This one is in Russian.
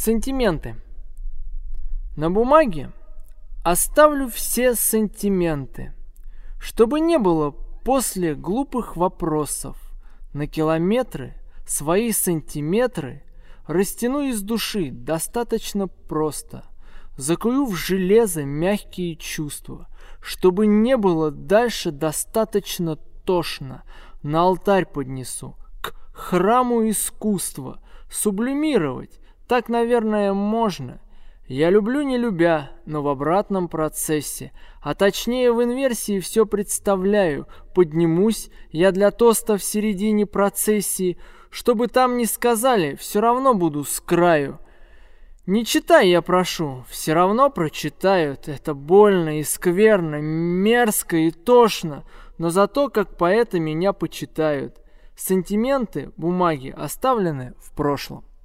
Сантименты. На бумаге оставлю все сантименты, чтобы не было после глупых вопросов. На километры свои сантиметры растяну из души достаточно просто. Закую в железо мягкие чувства, чтобы не было дальше достаточно тошно. На алтарь поднесу, к храму искусства, сублимировать. Так, наверное, можно. Я люблю, не любя, но в обратном процессе, а точнее в инверсии все представляю. Поднимусь я для тоста в середине процессии, чтобы там не сказали, все равно буду с краю. Не читай, я прошу, все равно прочитают. Это больно и скверно, мерзко и тошно, но зато как поэта меня почитают. Сантименты бумаги оставлены в прошлом.